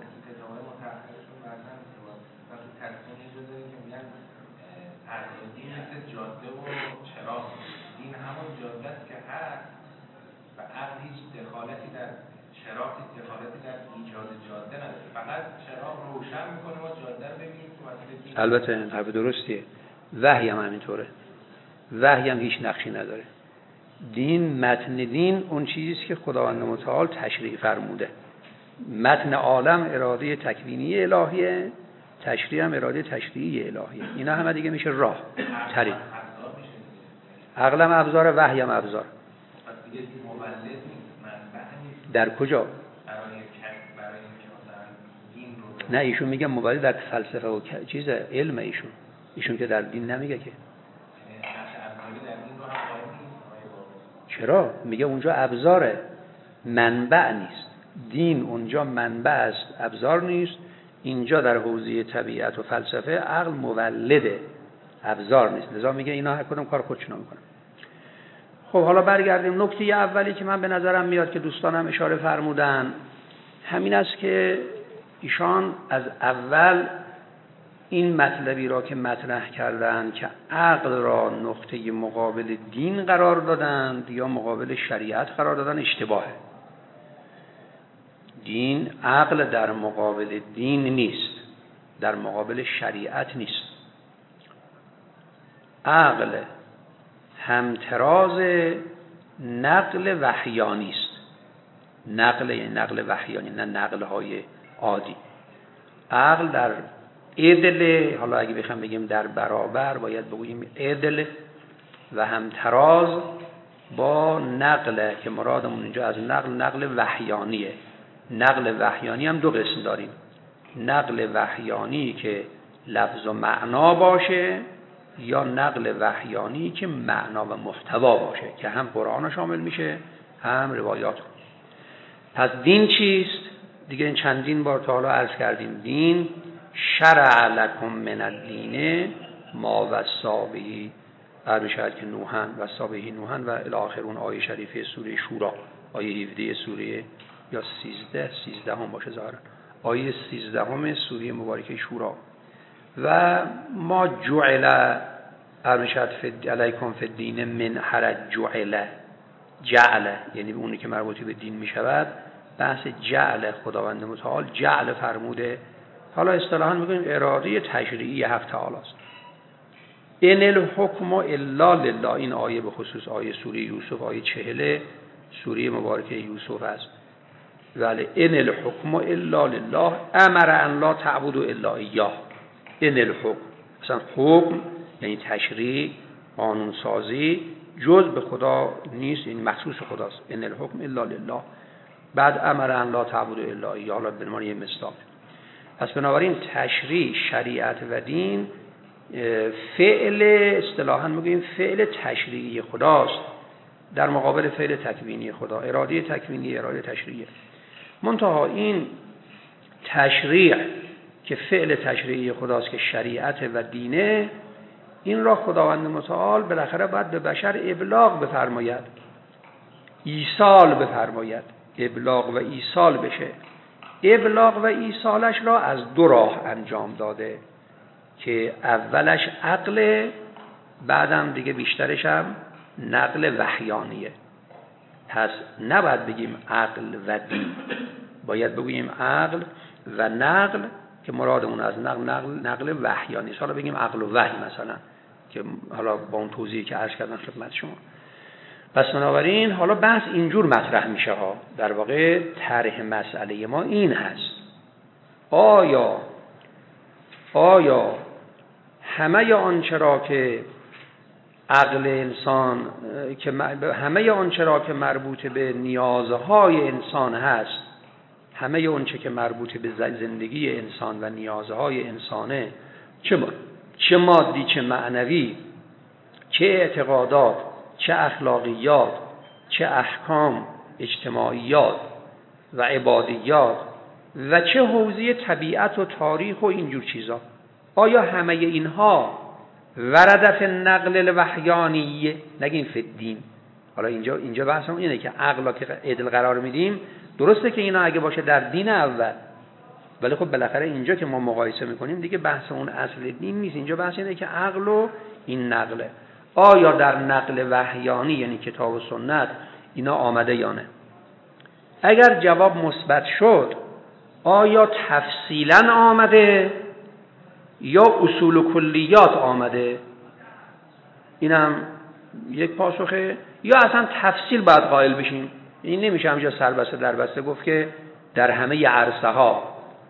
جاده و چراغ، این همون جاده است که هست و عقل هیچ دخالتی در چراغ، هیچ دخالتی در ایجاد جاده نداره، فقط چراغ روشن میکنه ما جاده رو ببینیم که مثلا. البته حرف درستیه. وحی هم همینطوره، وحی هم هیچ نقشی نداره. دین، متن دین اون چیزیست که خداوند متعال تشریع فرموده. متن عالم اراده تکوینی الهیه، تشریع هم اراده تشریعی الهیه. اینا همه دیگه میشه راه، طریق. عقل هم ابزار، وحی هم ابزار. در کجا؟ نه، ایشون میگه مولد در فلسفه و چیز علم. ایشون که در دین نمیگه که. چرا؟ میگه اونجا ابزاره، منبع نیست. دین اونجا منبع است، ابزار نیست. اینجا در حوزه طبیعت و فلسفه عقل مولده، ابزار نیست. لذا میگه اینا هر کدوم کار خودشون میکنن. خب حالا برگردیم. نکته اولی که من به نظرم میاد که دوستانم اشاره فرمودن همین است که ایشان از اول این مطلبی را که مطرح کردند که عقل را نقطه مقابل دین قرار دادند یا مقابل شریعت قرار دادن، اشتباهه. دین، عقل در مقابل دین نیست، در مقابل شریعت نیست. عقل همتراز نقل وحیانی است. نقل یعنی نقل وحیانی، نه نقل های عادی. عقل در عدل، حالا اگه بخوام بگیم در برابر، باید بگوییم عدل و همتراز با نقل، که مرادمون اینجا از نقل وحیانیه. نقل وحیانی هم دو قسم داریم. نقل وحیانی که لفظ و معنا باشه، یا نقل وحیانی که معنا و محتوا باشه، که هم قرآن شامل میشه هم روایات. پس دین چیست؟ دیگه این چندین بار تا حالا عرض کردیم. دین شرع لکم من الدین ما وصی به، عربی شاید که نوحن، وصی به نوحن و الی آخر اون آیه شریفه سوره شورا، آیه 17 سوره یا 13 هم باشه ظاهرا، آیه 13 سوره مبارکه شورا. و ما جعل ارشد علیکم فی الدین من حرج، جعل یعنی اونی که مربوطی به دین می شود. بحث جعل، خداوند متعال جعل فرموده. حالا اصطلاحاً میگیم اراده تشریعی حق تعالی است. ان الحکم الا لله، این آیه به خصوص آیه سوره یوسف، آیه 40 سوره مبارکه یوسف است. ولی ان الحکم الا لله امر ان لا تعبدوا الا اياه. ان الحکم، مثلا حکم یعنی تشریع، قانون سازی، جز به خدا نیست، این مخصوص خداست. ان الحکم الا لله. بعد امر ان لا تعبدوا الا اياه، حالا به معنی مصداق. پس بنابراین تشریع، شریعت و دین فعل، اصطلاحاً میگیم فعل تشریعی خداست در مقابل فعل تکوینی خدا. اراده تکوینی، اراده تشریعی. منتها این تشریع که فعل تشریعی خداست که شریعت و دینه، این را خداوند متعال بالاخره باید به بشر ابلاغ بفرماید، ایصال بفرماید، ابلاغ و ایصال بشه. ابلاغ و ایصالش را از دو راه انجام داده که اولش عقل، بعدم دیگه بیشترش هم نقل وحیانیه. پس نباید بگیم عقل و دین، باید بگوییم عقل و نقل، که مرادمون از نقل وحیانی است. حالا بگیم عقل و وحی مثلا، که حالا با اون توضیحی که عرض کردم خدمت شما. پس بنابراین حالا بحث اینجور مطرح میشه ها. در واقع طرح مسئله ما این هست: آیا همه آنچه را که عقل انسان همه آنچه را که مربوط به نیازهای انسان هست، همه آنچه که مربوط به زندگی انسان و نیازهای انسانه، چه مادی چه معنوی، چه اعتقادات، چه اخلاقیات، چه احکام اجتماعیات و عبادیات و چه حوزه طبیعت و تاریخ و اینجور چیزا، آیا همه اینها وردت نقل الوحیانیه؟ نگیم فی الدین. حالا اینجا بحثمون اینه که عقل که عدل قرار میدیم، درسته که اینا اگه باشه در دین اول، ولی خب بالاخره اینجا که ما مقایسه میکنیم دیگه بحث اون اصل دین نیست. اینجا بحث اینه که عقل و این نقله آیا در نقل وحیانی یعنی کتاب و سنت اینا آمده یا نه. اگر جواب مثبت شد، آیا تفصیلا آمده یا اصول و کلیات آمده؟ اینم یک پاسخه. یا اصلا تفصیل باید قائل بشیم. این نمیشه همینجا سربسته در بسته گفت که در همه عرصه ها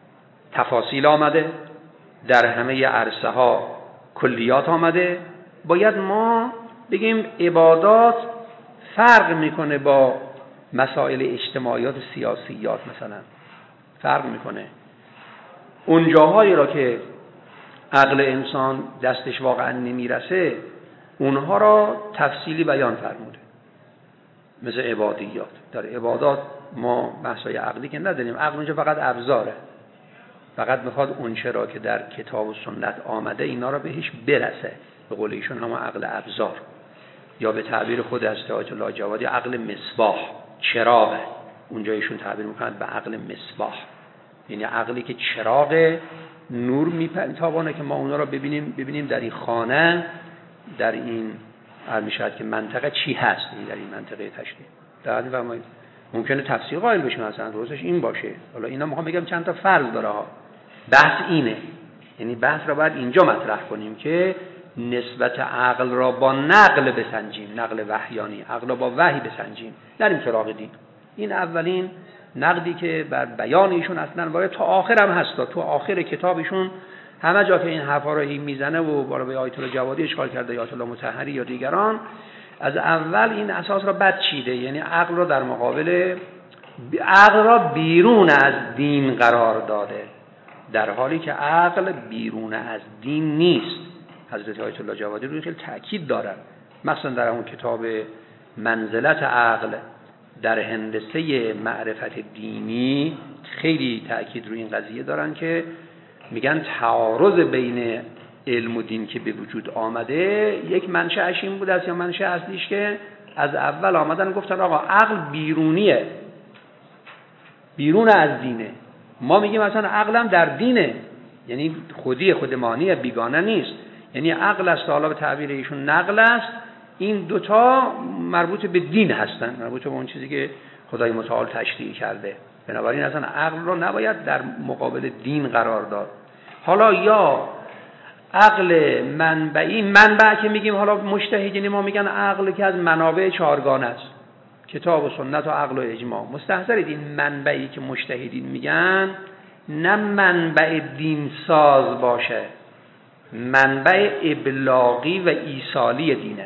تفاصیل آمده، در همه عرصه ها کلیات آمده. باید ما بگیم عبادات فرق میکنه با مسائل اجتماعیات و سیاسیات، مثلا فرق میکنه. اون جاهایی را که عقل انسان دستش واقعا نمیرسه اونها را تفصیلی بیان فرموده، مثل عبادیات. در عبادات ما بحثای عقلی که نداریم، عقل اونجا فقط ابزاره، فقط میخواد اون چه را که در کتاب و سنت آمده اینا را بهش برسه. به قول ایشون هم عقل ابزار، یا به تعبیر خود از آیت الله جوادی عقل مصباح، چراغه. اونجا ایشون تعبیر میکنند به عقل مصباح، یعنی عقلی که چراغ نور میتابانه که ما اونا را ببینیم در این خانه، در این میشد که منطقه چی هست، در این منطقه تشریح. در واقع ممکنه تفسیر قائل بشیم اصلا درستش این باشه. حالا اینا میخوام بگم چند تا فرض داره ها. بحث اینه، یعنی بحث را باید اینجا مطرح کنیم که نسبت عقل را با نقل بسنجیم، نقل وحیانی، عقل را با وحی بسنجیم، نریم سراغ دین. این اولین نقدی که بر بیان ایشون اصلا وارد تا آخر هم هست. تو آخر کتابشون همه جا که این حرفا رو میزنه و بالا به آیت الله جوادی اشکال کرده یا آیت الله مطهری یا دیگران، از اول این اساس را بد چیده، یعنی عقل را در مقابل عقل را بیرون از دین قرار داده، در حالی که عقل بیرون از دین نیست. حضرت آیت الله جوادی روی خیلی تأکید دارن، مثلا در اون کتاب منزلت عقل در هندسه معرفت دینی خیلی تأکید روی این قضیه دارن که میگن تعارض بین علم و دین که به وجود آمده یک منشأش این بوده است یا منشأ اصلیش که از اول آمدن گفتن آقا عقل بیرونیه، بیرون از دینه. ما میگیم مثلا عقلم در دینه، یعنی خودمانیه، بیگانه نیست. یعنی عقل است، حالا به تعبیر ایشون نقل است. این دوتا مربوط به دین هستن، مربوط به اون چیزی که خدای متعال تشریع کرده. بنابراین اصلا عقل رو نباید در مقابل دین قرار داد. حالا یا عقل منبعی، منبع که میگیم حالا مجتهدین ما میگن عقل که از منابع چهارگانه است، کتاب و سنت و عقل و اجماع. مستحضرید این منبعی که مجتهدین میگن نه منبع دین ساز باشه، منبع ابلاغی و ایصالی دینه،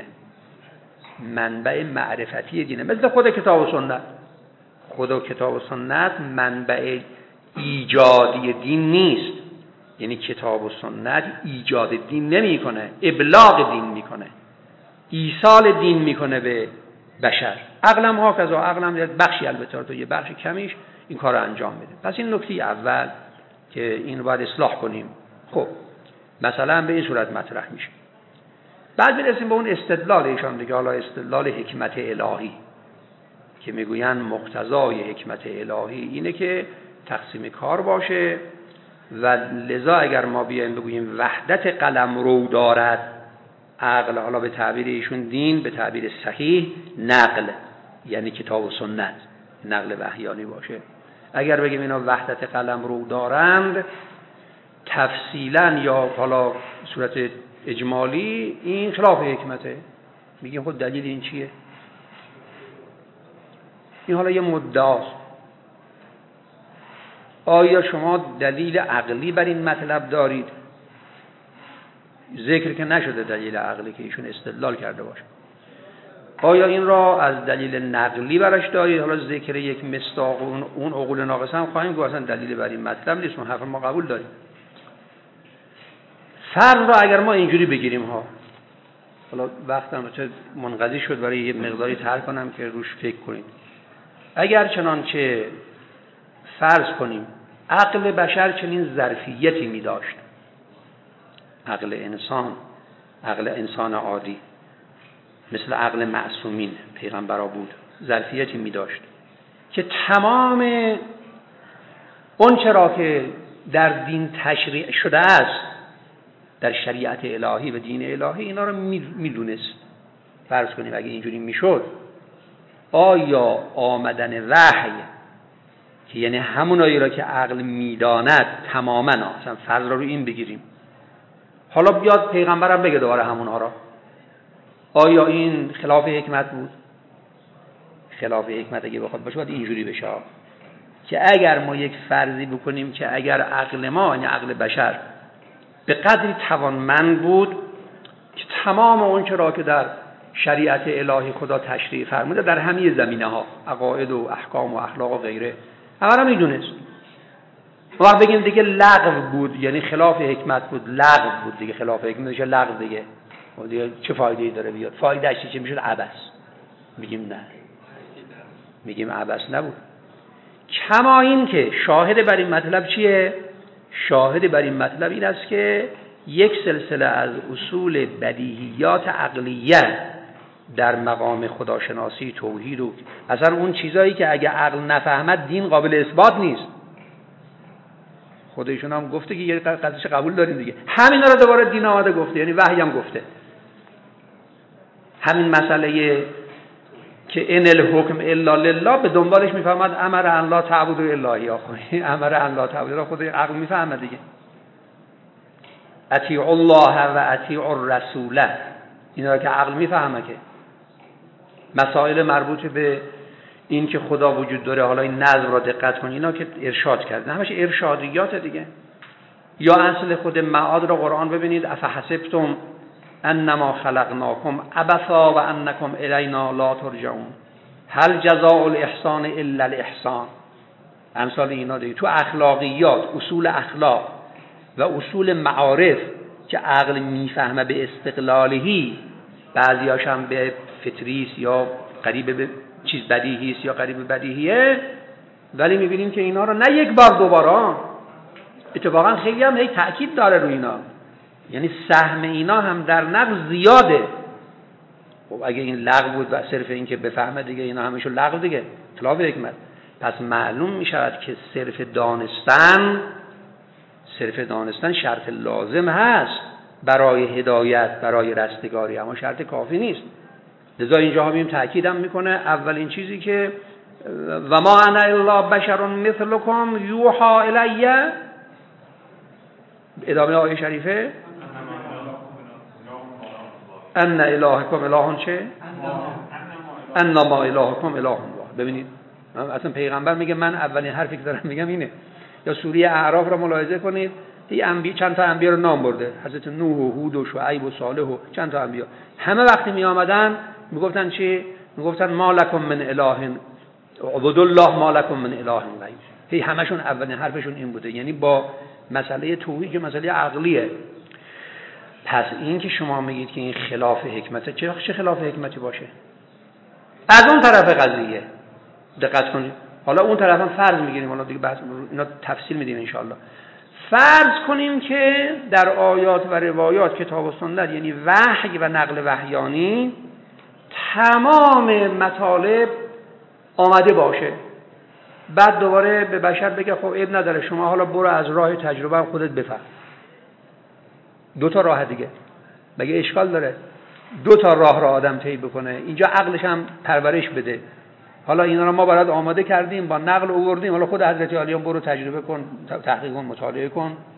منبع معرفتی دینه. مثل خود کتاب و سنت، خود کتاب و سنت منبع ایجادی دین نیست، یعنی کتاب و سنت ایجاد دین نمی کنه، ابلاغ دین میکنه، ایصال دین میکنه به بشر. عقلم ها کذا، عقلم بخشی البته تو یه بخش کمیش این کار رو انجام میده. پس این نکته اول که این رو باید اصلاح کنیم. خب مثلا به این صورت مطرح میشه. بعد میرسیم به اون استدلال ایشان دیگه، حالا استدلال حکمت الهی که میگوین مقتضای حکمت الهی اینه که تقسیم کار باشه و لذا اگر ما بیایم بگوییم وحدت قلمرو دارد عقل، حالا به تعبیر ایشون دین، به تعبیر صحیح نقل، یعنی کتاب و سنت، نقل وحیانی باشه. اگر بگیم اینا وحدت قلمرو دارند، تفصیلا یا حالا صورت اجمالی این خلاف حکمته. میگیم خود دلیل این چیه؟ این حالا یه مدعاست. آیا شما دلیل عقلی بر این مطلب دارید؟ ذکر که نشده دلیل عقلی که ایشون استدلال کرده باشه. آیا این را از دلیل نقلی براش دارید؟ حالا ذکر یک مصداق اون عقول ناقص هم خواهیم گفت اصلا دلیل بر این مطلب نیست، اون حرف ما قبول داریم. فرض را اگر ما اینجوری بگیریم ها، حالا وقتم منقضی شد برای یه مقداری طرح کنم که روش فکر کنید. اگر چنانچه فرض کنیم عقل بشر چنین ظرفیتی می داشت، عقل انسان عادی مثل عقل معصومین پیغمبرا بود، ظرفیتی می داشت که تمام اون چرا که در دین تشریع شده است، در شریعت الهی و دین الهی، اینا رو میدونست. فرض کنیم اگه اینجوری میشد، آیا آمدن وحی که یعنی همونایی را که عقل میداند تماما، اصلا فرض رو این بگیریم، حالا بیاد پیغمبرم بگه دوباره همونها را، آیا این خلاف حکمت بود؟ خلاف حکمت اگه بخواد باشه باید اینجوری بشه که اگر ما یک فرضی بکنیم که اگر عقل ما، یعنی عقل بشر، به قدری توانمند بود که تمام اون چرا که در شریعت الهی خدا تشریع فرموده در همه زمینه‌ها، عقاید و احکام و اخلاق و غیره، همه رو میدونست، ما بگیم دیگه لغو بود، یعنی خلاف حکمت بود، لغو بود دیگه، خلاف حکمت میشه لغو دیگه، چه فایده‌ای داره بیاد؟ فایده‌اش چی میشه؟ عبث. میگیم نه، میگیم عبث نبود. کما این که شاهد بر این مطلب چیه؟ شاهد بر این مطلب این است که یک سلسله از اصول بدیهیات عقلیه در مقام خداشناسی، توحید و اصلا اون چیزایی که اگه عقل نفهمد دین قابل اثبات نیست. خودشون هم گفته که یه قضیهش قبول داریم دیگه، همین رو دوباره دین آمده گفته، یعنی وحی هم گفته. همین مسئله که ان الحکم الا لله به دنبالش میفهمد امر ان لا تعبدوا الا اياه، امر ان لا تعبدوا خود عقل میفهمه دیگه. اطیعوا الله و اطیعوا الرسول، اینا رو که عقل میفهمه که مسائل مربوط به این که خدا وجود داره، حالا این نظم را دقت کنید، اینا که ارشاد کرده همش ارشادیات دیگه. یا اصل خود معاد را قرآن ببینید، افحسبتم انما خلقناکم عبثا و انکم الینا لا ترجعون هل جزاء الاحسان الا الاحسان. امثال اینا دیگه. تو اخلاقیات، اصول اخلاق و اصول معارف که عقل میفهمه به استقلالهی، بعضیاش هم به فطریست یا قریب به چیز بدیهیست یا قریب به بدیهیه، ولی میبینیم که اینا رو نه یک بار دوباره، اتفاقا خیلی هم هی تأکید داره روی اینا، یعنی سهم اینا هم در نقض زیاده. خب اگه این لغو بود و صرف این که بفهمه دیگه، اینا همشون لغو دیگه، خلاف حکمت. پس معلوم میشود که صرف دانستن شرط لازم هست برای هدایت، برای رستگاری، اما شرط کافی نیست. لذا اینجا هم تأکیدم میکنه اولین چیزی که و ما انا الا بشر مثلکم یوحا الی، ادامه آیه شریفه ان الهکم اله چه؟ انما الهکم اله واحد. ببینید اصلا پیغمبر میگه من اولین حرفی که دارم میگم اینه. یا سوره اعراف را ملاحظه کنید، چند تا انبیا رو نام برده، حضرت نوح و هود و شعیب و صالح و چند تا انبیا. همه وقتی می آمدن میگفتن چی؟ میگفتن ما لکم من اله عبد الله ما لکم من اله غیر. همشون اولین حرفشون این بوده، یعنی با مسئله توحید که مسئله عقلیه. پس این که شما میگید که این خلاف حکمته، چه خلاف حکمتی باشه؟ از اون طرف قضیه دقت کنید. حالا اون طرف هم فرض میگیریم، حالا دیگه بحث اینا تفصیل میدیم انشاءالله. فرض کنیم که در آیات و روایات کتاب و سنت، یعنی وحی و نقل وحیانی، تمام مطالب آمده باشه، بعد دوباره به بشر بگه خب عیب نداره، شما حالا برو از راه تجربه خودت بفهم. دو تا راه دیگه، مگه اشکال داره؟ دو تا راه را آدم طی بکنه، اینجا عقلش هم پرورش بده. حالا اینا رو ما برات آماده کردیم، با نقل آوردیم، حالا خود حضرت علیان برو تجربه کن، تحقیق کن، مطالعه کن،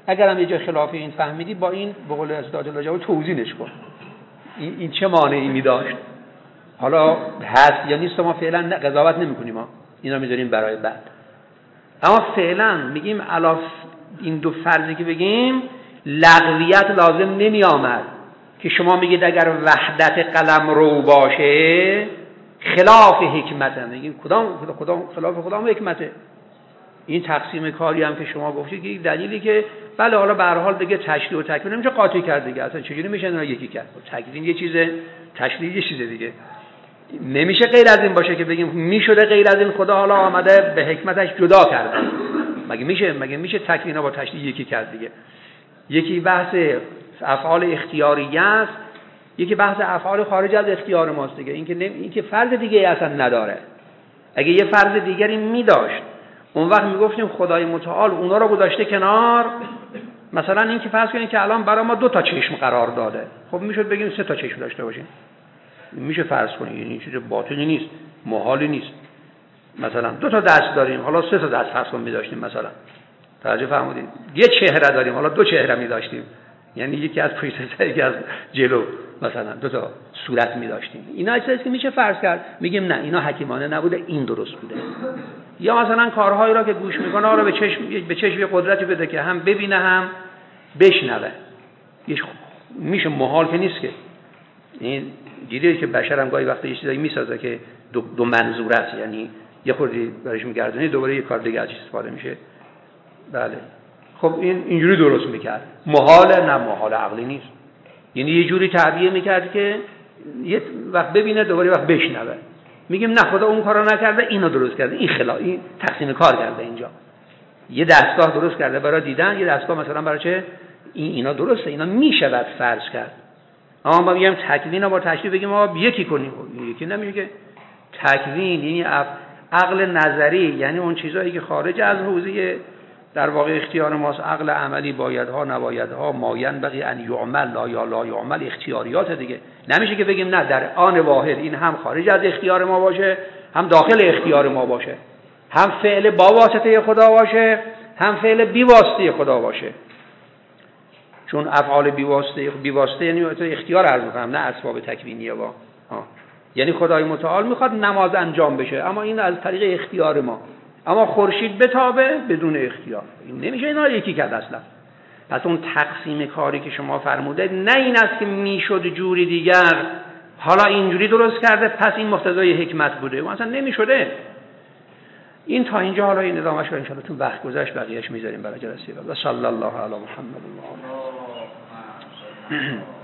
اگر هم یه جای خلاف این فهمیدی با این به قول استاد لاجوردی توضیحش کن. این چه مانعی می داشت؟ حالا هست یا نیست ما فعلا قضاوت نمی‌کنیم، ما اینا می‌ذاریم برای بعد. اما فعلا میگیم علاوه این دو فرضی که بگیم لغویت لازم نمی آمد که شما میگید اگر وحدت قلم رو باشه خلاف حکمته. میگیم کدام خلاف کدام حکمته؟ این تقسیم کاری هم که شما گفتید که دلیلی که بله حالا به هر حال دیگه تشریح و تکوین نمیشه قاطی کرد دیگه، اصلا چجوری میشه اینا یکی کرد؟ تکوین یه چیزه، تشریح یه چیزه دیگه. نمیشه غیر از این باشه که بگیم میشده غیر از این خدا حالا آمده به حکمتش جدا کرده. مگه میشه تکوین با تشریح یکی کرد دیگه؟ یکی بحث افعال اختیاریه است، یکی بحث افعال خارج از اختیار ماست دیگه. اینکه فرض دیگه اصلا نداره. اگه یه فرض دیگری می‌داشت اون وقت میگفتیم خدای متعال اونا رو گذاشته کنار. مثلا اینکه فرض کنید که الان برای ما 2 تا چشم قرار داده، خب میشد بگیم 3 تا چشم داشته باشیم، میشه فرض کنید، یعنی چیز باطلی نیست، محالی نیست. مثلا 2 تا دست داریم، حالا 3 تا دست فرض کنیم می‌داشتیم مثلا. توجه فرمودید؟ یه چهره داریم، حالا 2 چهره می‌داشتیم، یعنی یکی از پشت سر یکی از جلو، مثلا 2 تا صورت می‌داشتیم. اینا چیزایی که میشه فرض کرد. میگیم نه اینا حکیمانه نبوده، این درست بوده. یا مثلا کارهایی را که گوش میکنه رو به چشم یه قدرتی بده که هم ببینه هم بشنوه. میشه محال که نیست که. این دیدید که بشر هم گاهی وقتا یه چیزایی میسازه که دو منظور است، یعنی یه خوردی برایش میگردونی دوباره یه کار دیگه ازش استفاده میشه. بله خب این اینجوری درست میکرد. محال نه، محال عقلی نیست. یعنی یه جوری تعبیه میکرد که یه وقت ببینه دوباره وقت بشنوه. میگیم نه خدا اون کارو نکرده، اینو درست کرده، این تقسیم کار کرده. اینجا یه دستگاه درست کرده برای دیدن، یه دستگاه مثلا برای چه اینا درسته، اینا میشود فرض کرد. اما ما میگیم تکوین رو با تشریح بگیم ما یکی کنیم، یکی نمیشه که. تکوین یعنی عقل نظری، یعنی اون چیزایی که خارج از حوزه در واقع اختیار ماست. عقل عملی بایدها نبایدها، ماین بقی ان یعمل لا لا یعمل، اختیاریات دیگه. نمیشه که بگیم نه در آن واحد این هم خارج از اختیار ما باشه هم داخل اختیار ما باشه، هم فعل با واسطه خدا باشه هم فعل بی واسطه خدا باشه. چون افعال بی واسطه یعنی اختیار عرض می‌کنم، نه اسباب تکوینیه با یعنی خدای متعال میخواد نماز انجام بشه اما این از طریق اختیار ما. اما خورشید بتابه بدون اختیار، این نمیشه اینا یکی کرد اصلا. پس اون تقسیم کاری که شما فرموده نه این است که میشد جوری دیگر حالا اینجوری درست کرده پس این مقتضای حکمت بوده، اون اصلا نمیشده. این تا اینجا، حالا این ادامهش رو ان شاء الله تو وقت گذشت بقیه‌اش میذاریم برای جلسه بعد. و صلی الله علی محمد و آله.